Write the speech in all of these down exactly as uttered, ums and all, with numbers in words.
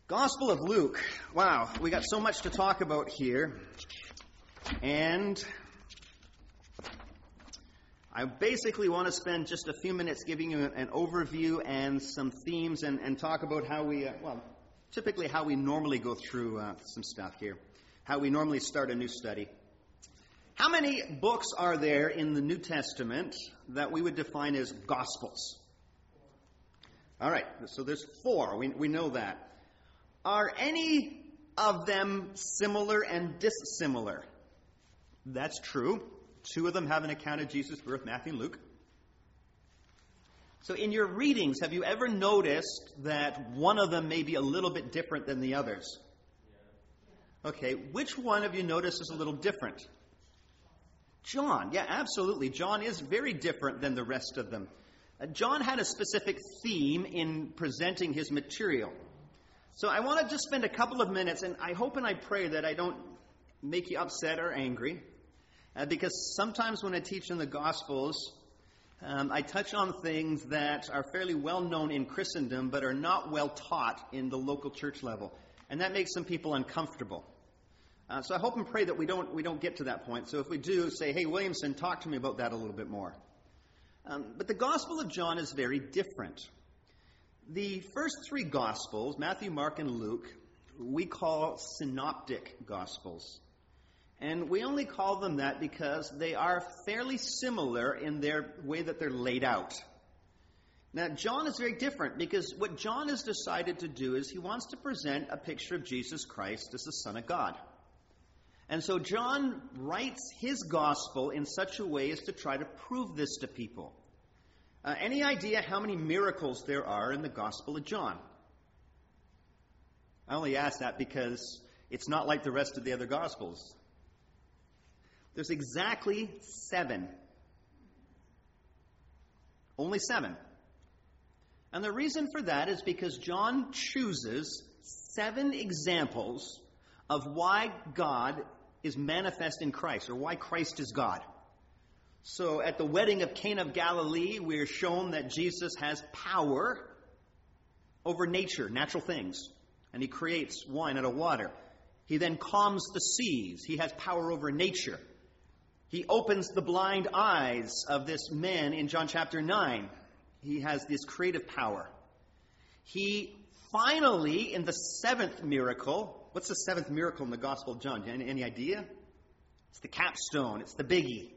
Gospel of Luke. Wow, we got so much to talk about here. And I basically want to spend just a few minutes giving you an overview and some themes and, and talk about how we, uh, well, typically how we normally go through uh, some stuff here. How we normally start a new study. How many books are there in the New Testament that we would define as Gospels? All right, so there's four. We, we know that. Are any of them similar and dissimilar? That's true. Two of them have an account of Jesus' birth, Matthew and Luke. So in your readings, have you ever noticed that one of them may be a little bit different than the others? Okay, which one have you noticed is a little different? John. Yeah, absolutely. John is very different than the rest of them. Uh, John had a specific theme in presenting his material. So I want to just spend a couple of minutes, and I hope and I pray that I don't make you upset or angry, uh, because sometimes when I teach in the Gospels, um, I touch on things that are fairly well known in Christendom, but are not well taught in the local church level, and that makes some people uncomfortable. Uh, so I hope and pray that we don't we don't get to that point. So if we do, say, hey, Williamson, talk to me about that a little bit more. Um, but the Gospel of John is very different. The first three Gospels, Matthew, Mark, and Luke, we call synoptic Gospels. And we only call them that because they are fairly similar in their way that they're laid out. Now, John is very different because what John has decided to do is he wants to present a picture of Jesus Christ as the Son of God. And so John writes his Gospel in such a way as to try to prove this to people. Uh, any idea how many miracles there are in the Gospel of John? I only ask that because it's not like the rest of the other Gospels. There's exactly seven. Only seven. And the reason for that is because John chooses seven examples of why God is manifest in Christ, or why Christ is God. So at the wedding of Cana of Galilee, we're shown that Jesus has power over nature, natural things. And he creates wine out of water. He then calms the seas. He has power over nature. He opens the blind eyes of this man in John chapter nine. He has this creative power. He finally, in the seventh miracle, what's the seventh miracle in the Gospel of John? Any, any idea? It's the capstone. It's the biggie.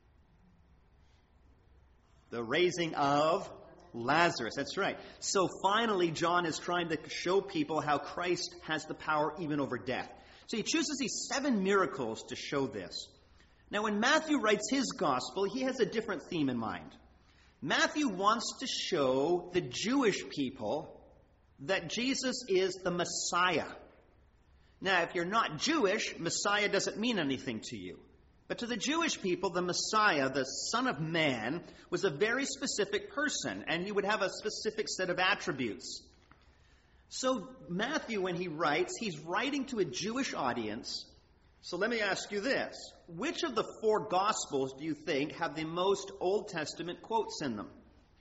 The raising of Lazarus. That's right. So finally, John is trying to show people how Christ has the power even over death. So he chooses these seven miracles to show this. Now, when Matthew writes his gospel, he has a different theme in mind. Matthew wants to show the Jewish people that Jesus is the Messiah. Now, if you're not Jewish, Messiah doesn't mean anything to you. But to the Jewish people, the Messiah, the Son of Man, was a very specific person, and he would have a specific set of attributes. So Matthew, when he writes, he's writing to a Jewish audience. So let me ask you this. Which of the four Gospels do you think have the most Old Testament quotes in them?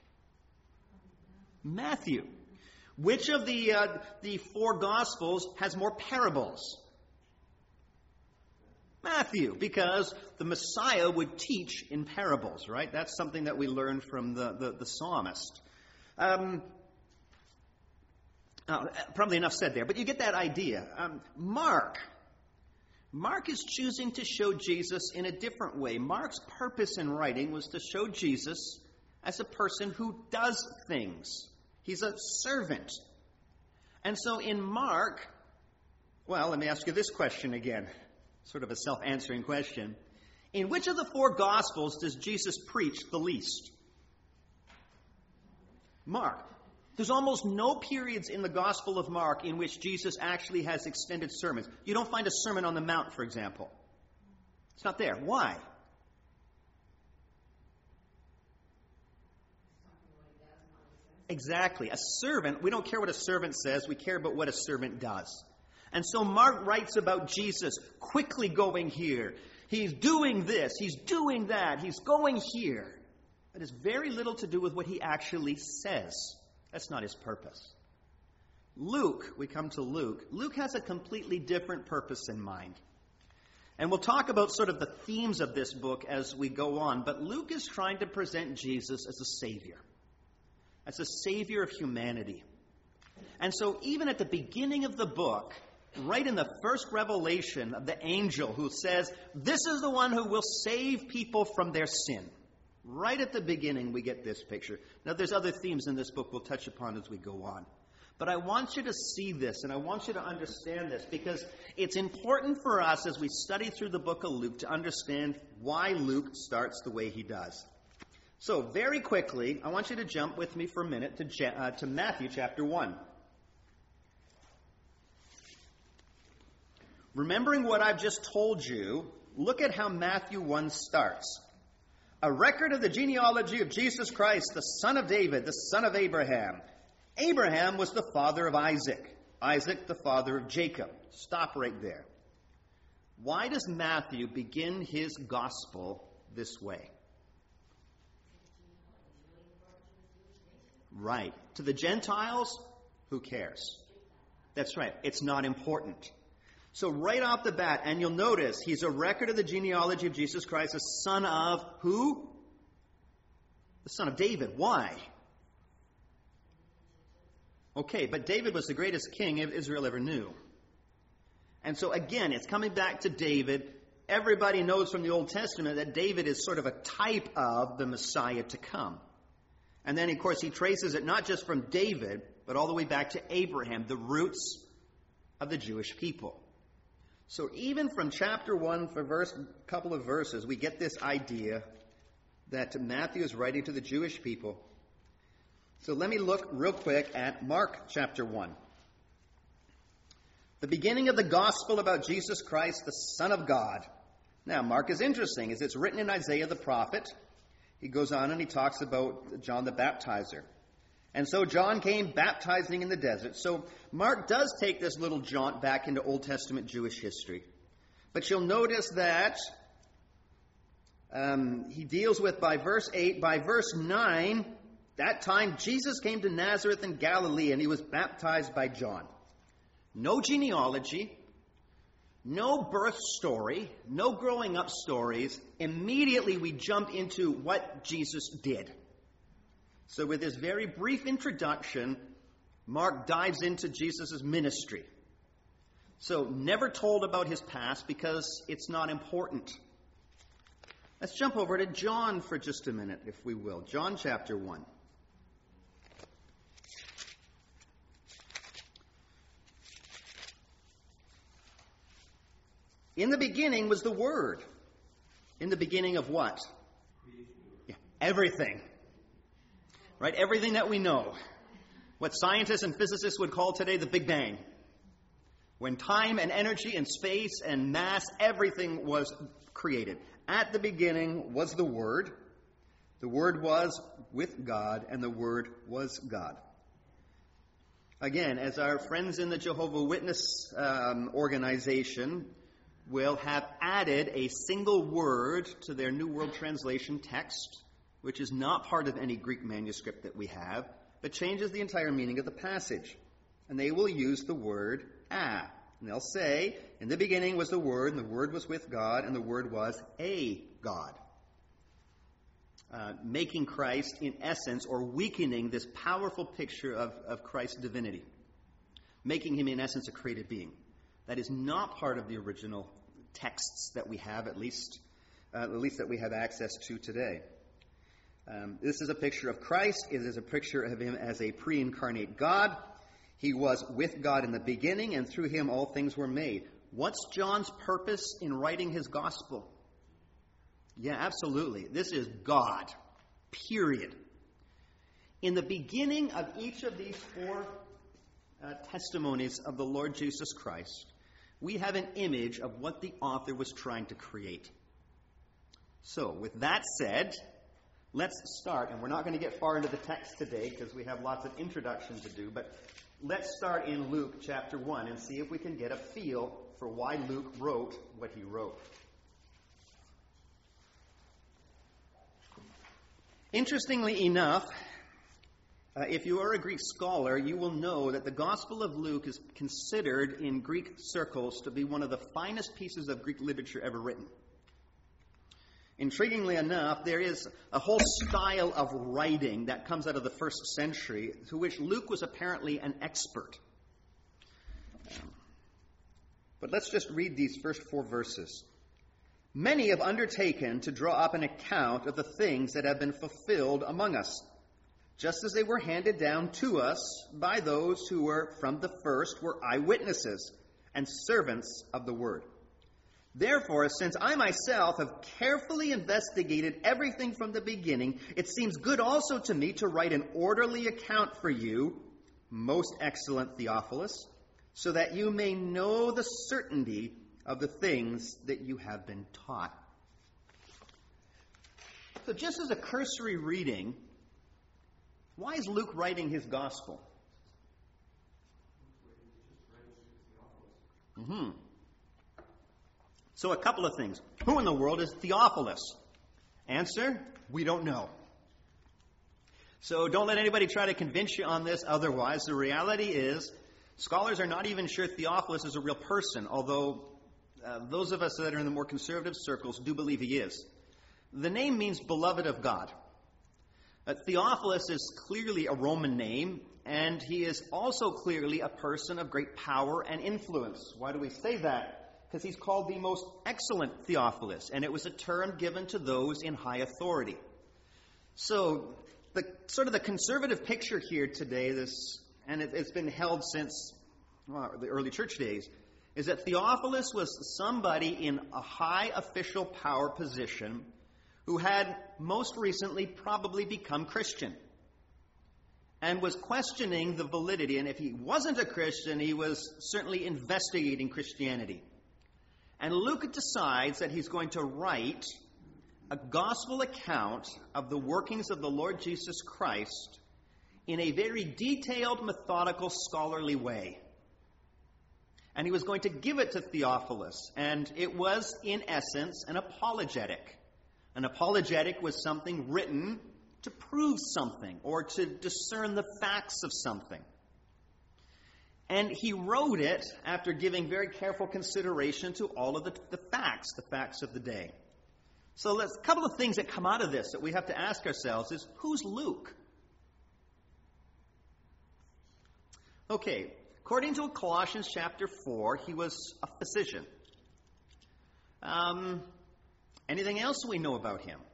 Matthew. Which of the, uh, the four Gospels has more parables? Matthew, because the Messiah would teach in parables, right? That's something that we learned from the, the, the psalmist. Um, oh, probably enough said there, but you get that idea. Um, Mark. Mark is choosing to show Jesus in a different way. Mark's purpose in writing was to show Jesus as a person who does things. He's a servant. And so in Mark, well, let me ask you this question again. Sort of a self-answering question. In which of the four Gospels does Jesus preach the least? Mark. There's almost no periods in the Gospel of Mark in which Jesus actually has extended sermons. You don't find a Sermon on the Mount, for example. It's not there. Why? Exactly. A servant, we don't care what a servant says, we care about what a servant does. And so Mark writes about Jesus quickly going here. He's doing this. He's doing that. He's going here. But it's very little to do with what he actually says. That's not his purpose. Luke, we come to Luke. Luke has a completely different purpose in mind. And we'll talk about sort of the themes of this book as we go on. But Luke is trying to present Jesus as a savior, as a savior of humanity. And so even at the beginning of the book, right in the first revelation of the angel who says, this is the one who will save people from their sin. Right at the beginning, we get this picture. Now, there's other themes in this book we'll touch upon as we go on. But I want you to see this, and I want you to understand this, because it's important for us as we study through the book of Luke to understand why Luke starts the way he does. So, very quickly, I want you to jump with me for a minute to, uh, to Matthew chapter one. Remembering what I've just told you, look at how Matthew one starts. A record of the genealogy of Jesus Christ, the son of David, the son of Abraham. Abraham was the father of Isaac. Isaac, the father of Jacob. Stop right there. Why does Matthew begin his gospel this way? Right. To the Gentiles, who cares? That's right. It's not important. So right off the bat, and you'll notice, he's a record of the genealogy of Jesus Christ, the son of who? The son of David. Why? Okay, but David was the greatest king Israel ever knew. And so again, it's coming back to David. Everybody knows from the Old Testament that David is sort of a type of the Messiah to come. And then, of course, he traces it not just from David, but all the way back to Abraham, the roots of the Jewish people. So even from chapter one, for verse, a couple of verses, we get this idea that Matthew is writing to the Jewish people. So let me look real quick at Mark chapter one. The beginning of the gospel about Jesus Christ, the Son of God. Now, Mark is interesting, as it's written in Isaiah the prophet. He goes on and he talks about John the Baptizer. And so John came baptizing in the desert. So Mark does take this little jaunt back into Old Testament Jewish history. But you'll notice that um, he deals with, by verse eight, by verse nine, that time Jesus came to Nazareth in Galilee and he was baptized by John. No genealogy, no birth story, no growing up stories. Immediately we jump into what Jesus did. So with this very brief introduction, Mark dives into Jesus' ministry. So never told about his past because it's not important. Let's jump over to John for just a minute, if we will. John chapter one. In the beginning was the Word. In the beginning of what? Yeah, everything. Right? Everything that we know. What scientists and physicists would call today the Big Bang. When time and energy and space and mass, everything was created. At the beginning was the Word. The Word was with God, and the Word was God. Again, as our friends in the Jehovah's Witness um, organization will have added a single word to their New World Translation text, which is not part of any Greek manuscript that we have, but changes the entire meaning of the passage. And they will use the word "a." And they'll say, in the beginning was the Word, and the Word was with God, and the Word was a God. Uh, making Christ, in essence, or weakening this powerful picture of, of Christ's divinity. Making him, in essence, a created being. That is not part of the original texts that we have, at least, uh, at least that we have access to today. Um, this is a picture of Christ. It is a picture of him as a pre-incarnate God. He was with God in the beginning, and through him all things were made. What's John's purpose in writing his gospel? Yeah, absolutely. This is God. Period. In the beginning of each of these four uh, testimonies of the Lord Jesus Christ, we have an image of what the author was trying to create. So, with that said, let's start, and we're not going to get far into the text today because we have lots of introduction to do, but let's start in Luke chapter one and see if we can get a feel for why Luke wrote what he wrote. Interestingly enough, Uh, if you are a Greek scholar, you will know that the Gospel of Luke is considered in Greek circles to be one of the finest pieces of Greek literature ever written. Intriguingly enough, there is a whole style of writing that comes out of the first century, to which Luke was apparently an expert. Um, but let's just read these first four verses. Many have undertaken to draw up an account of the things that have been fulfilled among us, just as they were handed down to us by those who were from the first were eyewitnesses and servants of the word. Therefore, since I myself have carefully investigated everything from the beginning, it seems good also to me to write an orderly account for you, most excellent Theophilus, so that you may know the certainty of the things that you have been taught. So just as a cursory reading, why is Luke writing his gospel? Mm-hmm. So a couple of things. Who in the world is Theophilus? Answer, we don't know. So don't let anybody try to convince you on this otherwise. The reality is, scholars are not even sure Theophilus is a real person, although uh, those of us that are in the more conservative circles do believe he is. The name means beloved of God. Uh, Theophilus is clearly a Roman name, and he is also clearly a person of great power and influence. Why do we say that? Because he's called the most excellent Theophilus, and it was a term given to those in high authority. So, the sort of the conservative picture here today, this, and it, it's been held since well, the early church days, is that Theophilus was somebody in a high official power position who had most recently probably become Christian and was questioning the validity. And if he wasn't a Christian, he was certainly investigating Christianity. And Luke decides that he's going to write a gospel account of the workings of the Lord Jesus Christ in a very detailed, methodical, scholarly way. And he was going to give it to Theophilus. And it was, in essence, an apologetic. An apologetic was something written to prove something or to discern the facts of something. And he wrote it after giving very careful consideration to all of the, the facts, the facts of the day. So there's a couple of things that come out of this that we have to ask ourselves is, who's Luke? Okay, according to Colossians chapter four, he was a physician. Um... Anything else we know about him?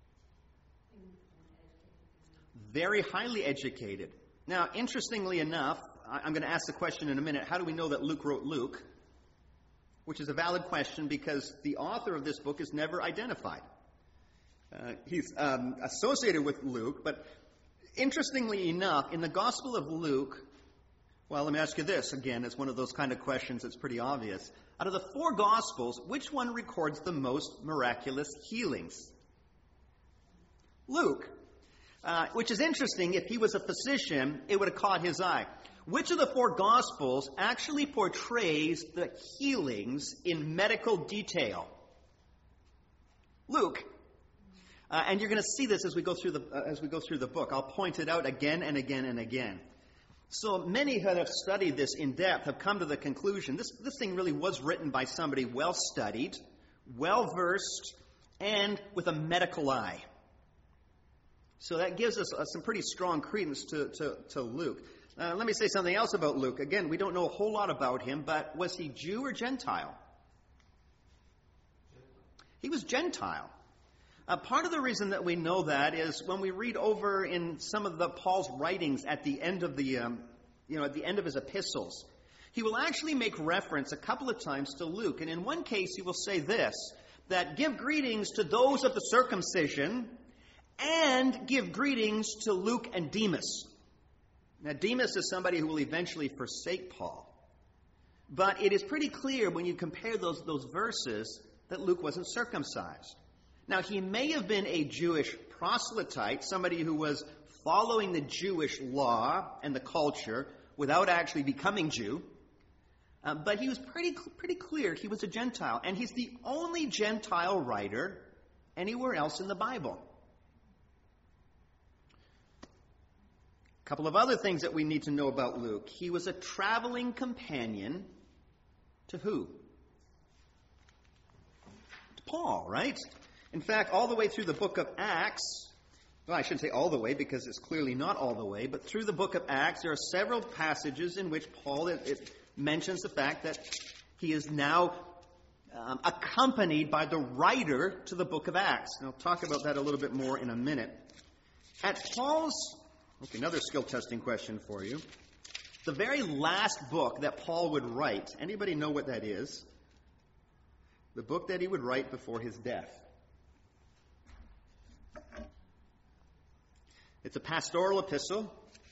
Very highly educated. Now, interestingly enough, I'm going to ask the question in a minute, how do we know that Luke wrote Luke? Which is a valid question because the author of this book is never identified. Uh, he's um, associated with Luke, but interestingly enough, in the Gospel of Luke, well, let me ask you this. Again, it's one of those kind of questions that's pretty obvious. Out of the four Gospels, which one records the most miraculous healings? Luke. Uh, which is interesting. If he was a physician, it would have caught his eye. Which of the four Gospels actually portrays the healings in medical detail? Luke. Uh, and you're going to see this as we go through the uh, as we go through the book. I'll point it out again and again and again. So many who have studied this in depth have come to the conclusion this, this thing really was written by somebody well-studied, well-versed, and with a medical eye. So that gives us uh, some pretty strong credence to, to, to Luke. Uh, let me say something else about Luke. Again, we don't know a whole lot about him, but was he Jew or Gentile? He was Gentile. Uh, part of the reason that we know that is when we read over in some of the Paul's writings at the end of the, um, you know, at the end of his epistles, he will actually make reference a couple of times to Luke. And in one case, he will say this, that give greetings to those of the circumcision and give greetings to Luke and Demas. Now, Demas is somebody who will eventually forsake Paul. But it is pretty clear when you compare those, those verses that Luke wasn't circumcised. Now, he may have been a Jewish proselyte, somebody who was following the Jewish law and the culture without actually becoming Jew. Uh, but he was pretty pretty clear he was a Gentile. And he's the only Gentile writer anywhere else in the Bible. A couple of other things that we need to know about Luke. He was a traveling companion to who? To Paul, right? In fact, all the way through the book of Acts, well, I shouldn't say all the way because it's clearly not all the way, but through the book of Acts, there are several passages in which Paul it, it mentions the fact that he is now um, accompanied by the writer to the book of Acts. And I'll talk about that a little bit more in a minute. At Paul's, okay, another skill testing question for you. The very last book that Paul would write, anybody know what that is? The book that he would write before his death. It's a pastoral epistle.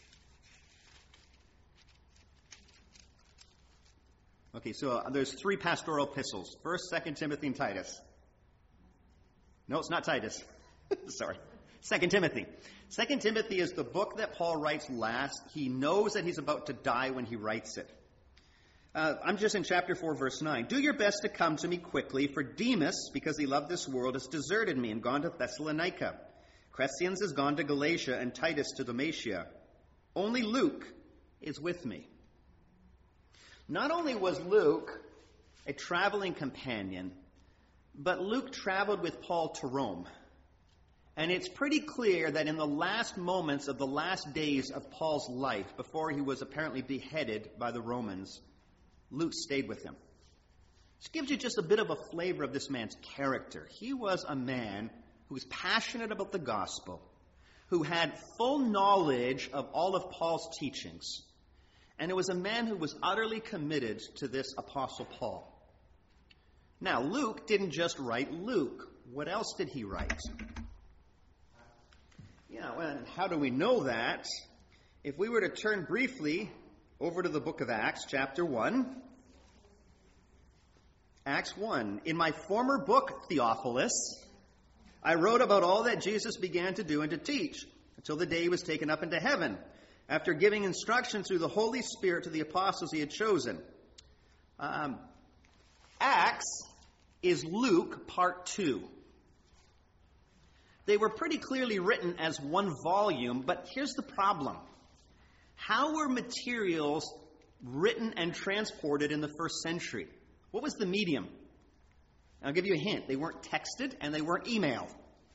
Okay, so uh, there's three pastoral epistles. First, Second Timothy, and Titus. No, it's not Titus. Sorry. Second Timothy. Second Timothy is the book that Paul writes last. He knows that he's about to die when he writes it. Uh, I'm just in chapter four, verse nine. Do your best to come to me quickly, for Demas, because he loved this world, has deserted me and gone to Thessalonica. Crescens has gone to Galatia, and Titus to Dalmatia. Only Luke is with me. Not only was Luke a traveling companion, but Luke traveled with Paul to Rome. And it's pretty clear that in the last moments of the last days of Paul's life, before he was apparently beheaded by the Romans, Luke stayed with him. This gives you just a bit of a flavor of this man's character. He was a man who was passionate about the gospel, who had full knowledge of all of Paul's teachings. And it was a man who was utterly committed to this Apostle Paul. Now, Luke didn't just write Luke. What else did he write? Yeah, well, how do we know that? If we were to turn briefly over to the book of Acts, chapter one. Acts one. In my former book, Theophilus, I wrote about all that Jesus began to do and to teach until the day he was taken up into heaven, after giving instruction through the Holy Spirit to the apostles he had chosen. Um, Acts is Luke part two. They were pretty clearly written as one volume, but here's the problem. How were materials written and transported in the first century? What was the medium? I'll give you a hint. They weren't texted and they weren't emailed.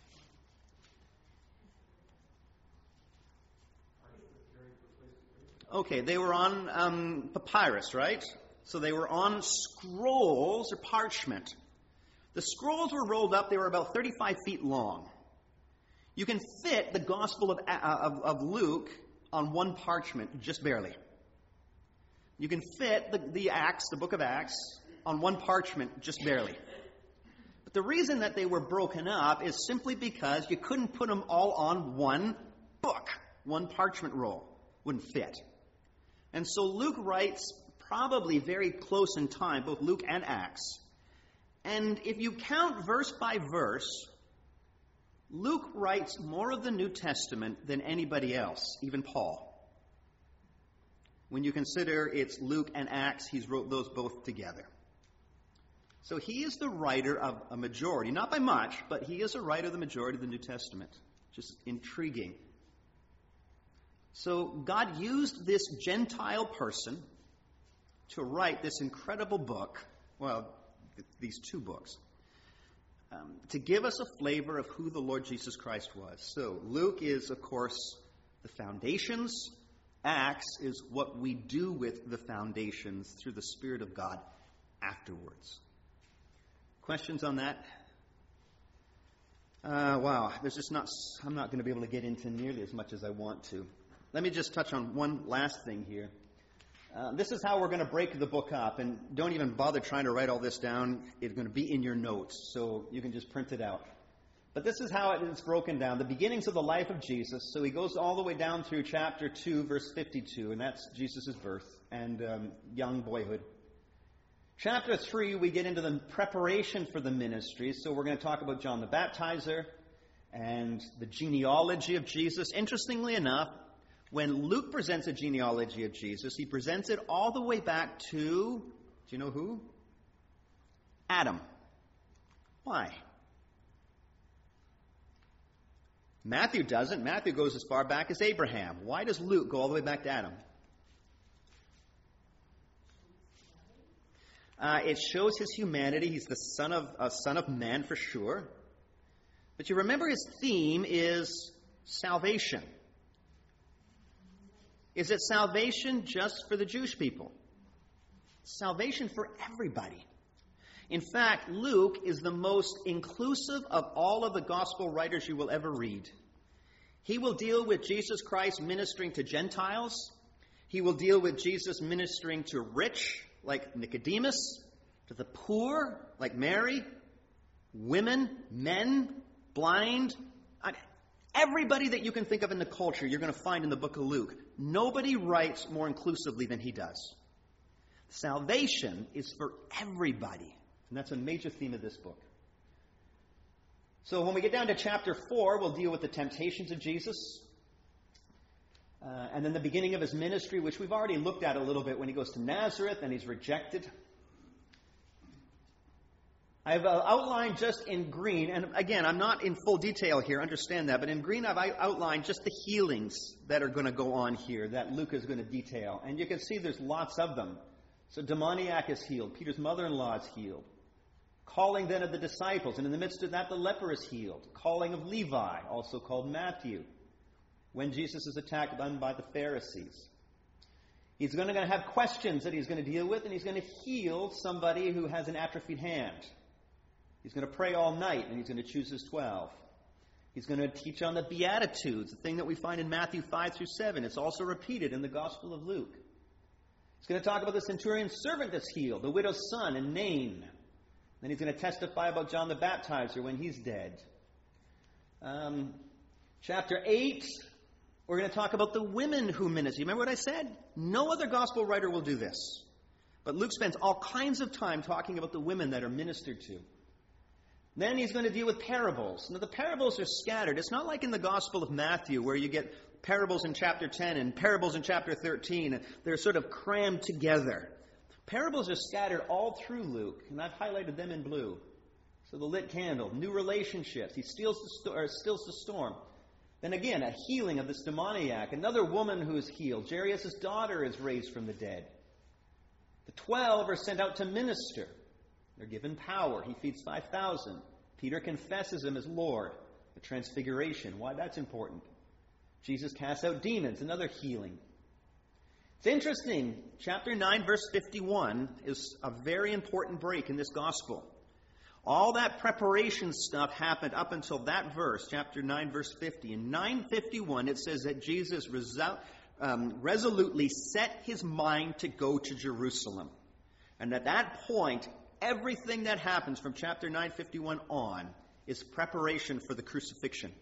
Okay, they were on um, papyrus, right? So they were on scrolls or parchment. The scrolls were rolled up. They were about thirty-five feet long. You can fit the Gospel of, of, of Luke on one parchment, just barely. You can fit the, the Acts, the book of Acts, on one parchment, just barely. But the reason that they were broken up is simply because you couldn't put them all on one book, one parchment roll. Wouldn't fit. And so Luke writes probably very close in time, both Luke and Acts. And if you count verse by verse, Luke writes more of the New Testament than anybody else, even Paul. When you consider it's Luke and Acts, he's wrote those both together. So he is the writer of a majority, not by much, but he is a writer of the majority of the New Testament. Just intriguing. So God used this Gentile person to write this incredible book, well, th- these two books, um, to give us a flavor of who the Lord Jesus Christ was. So Luke is, of course, the foundations. Acts is what we do with the foundations through the Spirit of God afterwards. Questions on that? Uh, wow, there's just not, I'm not going to be able to get into nearly as much as I want to. Let me just touch on one last thing here. Uh, this is how we're going to break the book up, and don't even bother trying to write all this down. It's going to be in your notes, so you can just print it out. But this is how it is broken down. The beginnings of the life of Jesus. So he goes all the way down through chapter two, verse fifty-two, and that's Jesus' birth and um, young boyhood. Chapter three, we get into the preparation for the ministry. So we're going to talk about John the Baptizer and the genealogy of Jesus. Interestingly enough, when Luke presents a genealogy of Jesus, he presents it all the way back to, do you know who? Adam. Why? Matthew doesn't. Matthew goes as far back as Abraham. Why does Luke go all the way back to Adam? Uh, it shows his humanity. He's the son of a son of man for sure. But you remember his theme is salvation. Is it salvation just for the Jewish people? Salvation for everybody. In fact, Luke is the most inclusive of all of the gospel writers you will ever read. He will deal with Jesus Christ ministering to Gentiles. He will deal with Jesus ministering to rich, like Nicodemus, to the poor, like Mary, women, men, blind. Everybody that you can think of in the culture, you're going to find in the book of Luke. Nobody writes more inclusively than he does. Salvation is for everybody. And that's a major theme of this book. So when we get down to chapter four, we'll deal with the temptations of Jesus. Uh, and then the beginning of his ministry, which we've already looked at a little bit when he goes to Nazareth and he's rejected. I've uh, outlined just in green, and again, I'm not in full detail here, understand that, but in green I've outlined just the healings that are going to go on here that Luke is going to detail. And you can see there's lots of them. So demoniac is healed. Peter's mother-in-law is healed. Calling then of the disciples, and in the midst of that the leper is healed. Calling of Levi, also called Matthew, when Jesus is attacked by the Pharisees. He's going to have questions that he's going to deal with, and he's going to heal somebody who has an atrophied hand. He's going to pray all night, and he's going to choose his twelve. He's going to teach on the Beatitudes, the thing that we find in Matthew five through seven. It's also repeated in the Gospel of Luke. He's going to talk about the centurion's servant that's healed, the widow's son in Nain. Then he's going to testify about John the Baptizer when he's dead. Um, chapter eight, we're going to talk about the women who minister. You remember what I said? No other gospel writer will do this. But Luke spends all kinds of time talking about the women that are ministered to. Then he's going to deal with parables. Now, the parables are scattered. It's not like in the Gospel of Matthew where you get parables in chapter ten and parables in chapter thirteen. They're sort of crammed together. Parables are scattered all through Luke, and I've highlighted them in blue. So the lit candle, new relationships. He steals the sto- or stills the storm. Then again, a healing of this demoniac. Another woman who is healed. Jairus' daughter is raised from the dead. The twelve are sent out to minister. They're given power. He feeds five thousand. Peter confesses him as Lord. The transfiguration. Why that's important. Jesus casts out demons. Another healing. It's interesting. Chapter nine, verse fifty-one is a very important break in this gospel. All that preparation stuff happened up until that verse, chapter nine, verse fifty. In nine fifty-one, it says that Jesus resol- um, resolutely set his mind to go to Jerusalem. And at that point, everything that happens from chapter nine fifty-one on is preparation for the crucifixion.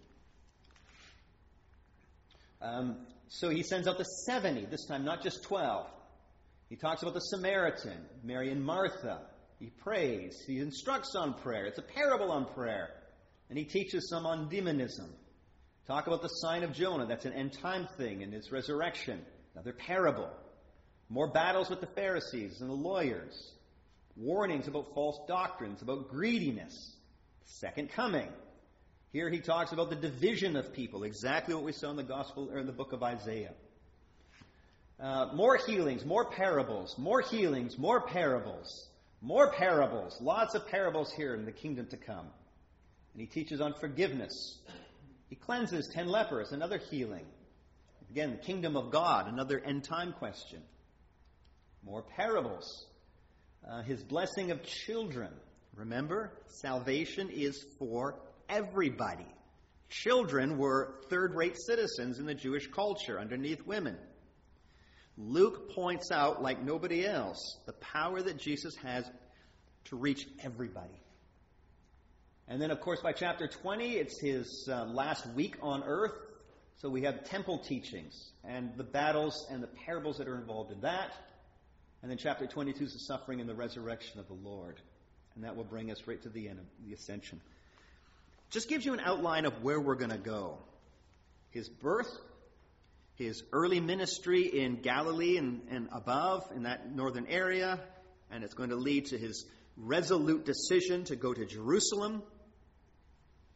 Um, so he sends out the seventy, this time not just twelve. He talks about the Samaritan, Mary and Martha. He prays. He instructs on prayer. It's a parable on prayer. And he teaches some on demonism. Talk about the sign of Jonah. That's an end-time thing and his resurrection. Another parable. More battles with the Pharisees and the lawyers. Warnings about false doctrines, about greediness. Second coming. Here he talks about the division of people, exactly what we saw in the gospel or in the book of Isaiah. Uh, more healings, more parables, more healings, more parables, more parables. Lots of parables here in the kingdom to come. And he teaches on forgiveness. He cleanses ten lepers, another healing. Again, the kingdom of God, another end-time question. More parables. Uh, his blessing of children. Remember, salvation is for everybody. Children were third-rate citizens in the Jewish culture underneath women. Luke points out, like nobody else, the power that Jesus has to reach everybody. And then, of course, by chapter twenty, it's his uh, last week on earth. So we have temple teachings and the battles and the parables that are involved in that. And then chapter twenty-two is the suffering and the resurrection of the Lord. And that will bring us right to the end of the ascension. Just gives you an outline of where we're going to go. His birth, his early ministry in Galilee and, and above, in that northern area. And it's going to lead to his resolute decision to go to Jerusalem.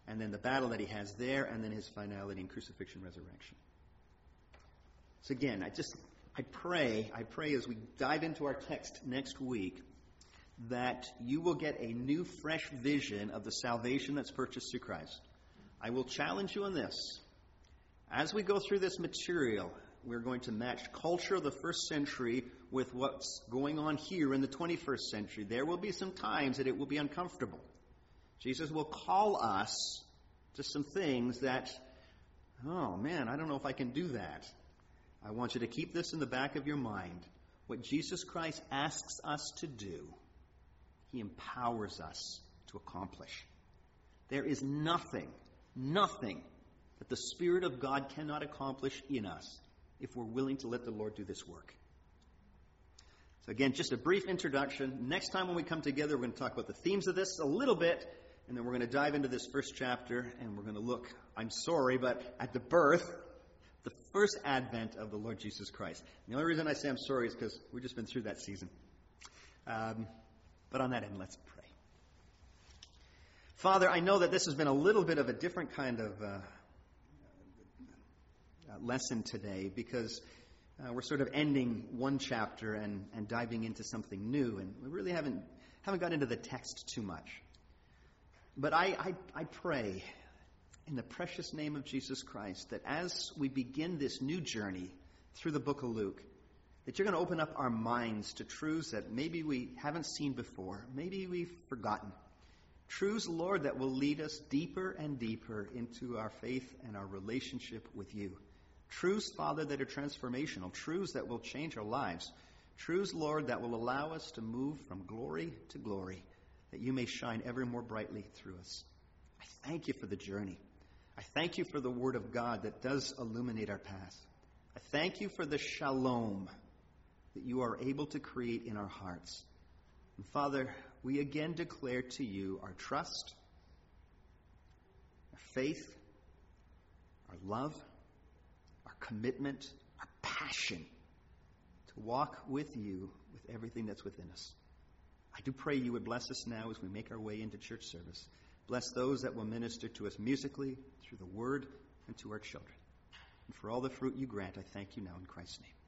and then the battle that he has there, and then his finality in crucifixion, resurrection. So again, I just, I pray, I pray as we dive into our text next week, that you will get a new, fresh vision of the salvation that's purchased through Christ. I will challenge you on this. As we go through this material, we're going to match culture of the first century with what's going on here in the twenty-first century. There will be some times that it will be uncomfortable. Jesus will call us to some things that, oh man, I don't know if I can do that. I want you to keep this in the back of your mind. What Jesus Christ asks us to do, he empowers us to accomplish. There is nothing, nothing that the Spirit of God cannot accomplish in us if we're willing to let the Lord do this work. So again, just a brief introduction. Next time when we come together, we're going to talk about the themes of this a little bit, and then we're going to dive into this first chapter, and we're going to look, I'm sorry, but at the birth, the first advent of the Lord Jesus Christ. And the only reason I say I'm sorry is because we've just been through that season. Um, but on that end, let's pray. Father, I know that this has been a little bit of a different kind of uh, lesson today, because uh, we're sort of ending one chapter and, and diving into something new, and we really haven't haven't got into the text too much. But I, I, I pray in the precious name of Jesus Christ that as we begin this new journey through the book of Luke, that you're going to open up our minds to truths that maybe we haven't seen before, maybe we've forgotten. Truths, Lord, that will lead us deeper and deeper into our faith and our relationship with you. Truths, Father, that are transformational. Truths that will change our lives. Truths, Lord, that will allow us to move from glory to glory, that you may shine ever more brightly through us. I thank you for the journey. I thank you for the Word of God that does illuminate our path. I thank you for the shalom that you are able to create in our hearts. And Father, we again declare to you our trust, our faith, our love, our commitment, our passion to walk with you with everything that's within us. I do pray you would bless us now as we make our way into church service. Bless those that will minister to us musically, through the word, and to our children. And for all the fruit you grant, I thank you now in Christ's name.